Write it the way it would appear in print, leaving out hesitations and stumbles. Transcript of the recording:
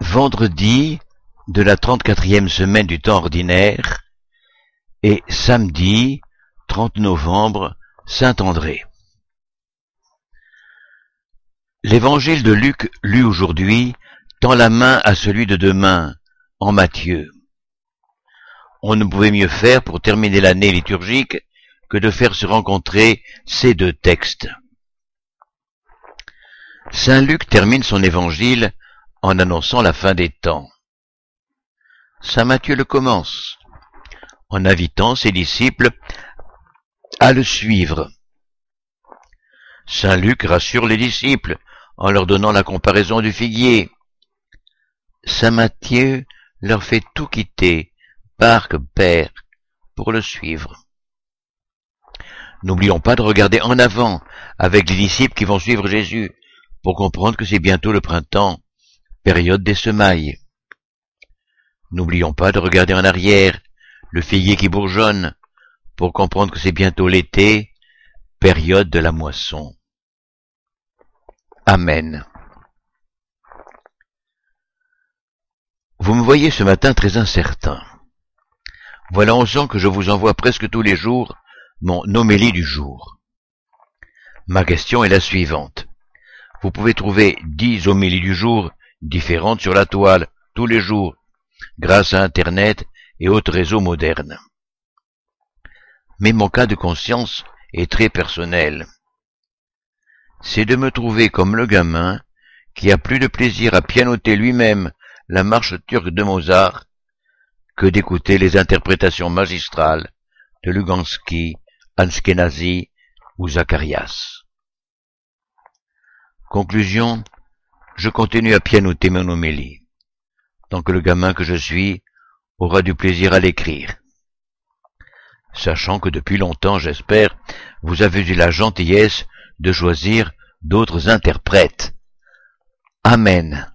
vendredi de la 34e semaine du temps ordinaire et samedi 30 novembre, Saint-André. L'évangile de Luc, lu aujourd'hui, tend la main à celui de demain, en Matthieu. On ne pouvait mieux faire pour terminer l'année liturgique que de faire se rencontrer ces deux textes. Saint Luc termine son évangile en annonçant la fin des temps. Saint Matthieu le commence, en invitant ses disciples à le suivre. Saint Luc rassure les disciples en leur donnant la comparaison du figuier. Saint Matthieu leur fait tout quitter, barque, père, pour le suivre. N'oublions pas de regarder en avant avec les disciples qui vont suivre Jésus pour comprendre que c'est bientôt le printemps, période des semailles. N'oublions pas de regarder en arrière le figuier qui bourgeonne pour comprendre que c'est bientôt l'été, période de la moisson. Amen. Vous me voyez ce matin très incertain. Voilà 11 ans que je vous envoie presque tous les jours mon homélie du jour. Ma question est la suivante. Vous pouvez trouver 10 homélies du jour différentes sur la toile, tous les jours, grâce à Internet et autres réseaux modernes. Mais mon cas de conscience est très personnel. C'est de me trouver comme le gamin qui a plus de plaisir à pianoter lui-même la marche turque de Mozart que d'écouter les interprétations magistrales de Luganski, Ashkenazi ou Zacharias. Conclusion, je continue à pianoter mon homélie, tant que le gamin que je suis aura du plaisir à l'écrire. Sachant que depuis longtemps, j'espère, vous avez eu la gentillesse de choisir d'autres interprètes. Amen.